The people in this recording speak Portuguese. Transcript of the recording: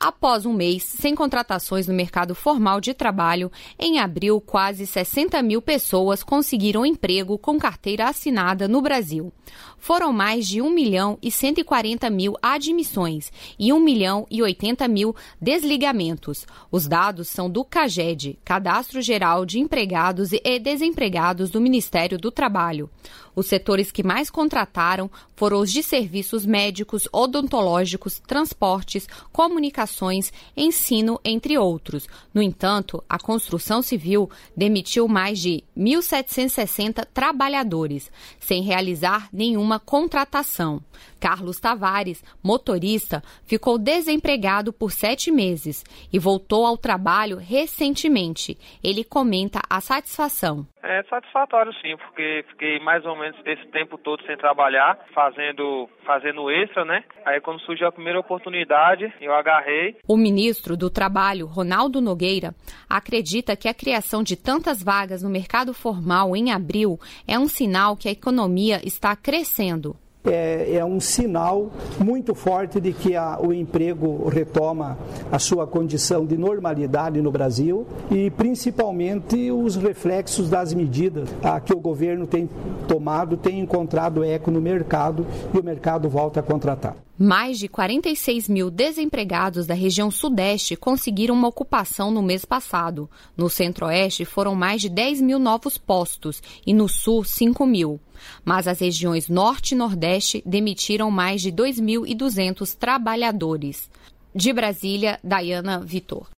Após um mês sem contratações no mercado formal de trabalho, em abril, quase 60 mil pessoas conseguiram emprego com carteira assinada no Brasil. Foram mais de 1.140.000 admissões e 1.080.000 desligamentos. Os dados são do CAGED, Cadastro Geral de Empregados e Desempregados do Ministério do Trabalho. Os setores que mais contrataram foram os de serviços médicos, odontológicos, transportes, comunicações, ensino, entre outros. No entanto, a construção civil demitiu mais de 1.760 trabalhadores, sem realizar nenhuma contratação. Carlos Tavares, motorista, ficou desempregado por 7 meses e voltou ao trabalho recentemente. Ele comenta a satisfação. É satisfatório sim, porque fiquei mais ou menos esse tempo todo sem trabalhar, fazendo extra, né? Aí quando surgiu a primeira oportunidade, eu agarrei. O ministro do Trabalho, Ronaldo Nogueira, acredita que a criação de tantas vagas no mercado formal em abril é um sinal que a economia está crescendo. É um sinal muito forte de que o emprego retoma a sua condição de normalidade no Brasil e principalmente os reflexos das medidas que o governo tem tomado, tem encontrado eco no mercado e o mercado volta a contratar. Mais de 46 mil desempregados da região sudeste conseguiram uma ocupação no mês passado. No centro-oeste foram mais de 10 mil novos postos e no sul 5 mil. Mas as regiões norte e nordeste demitiram mais de 2.200 trabalhadores. De Brasília, Daiana Vitor.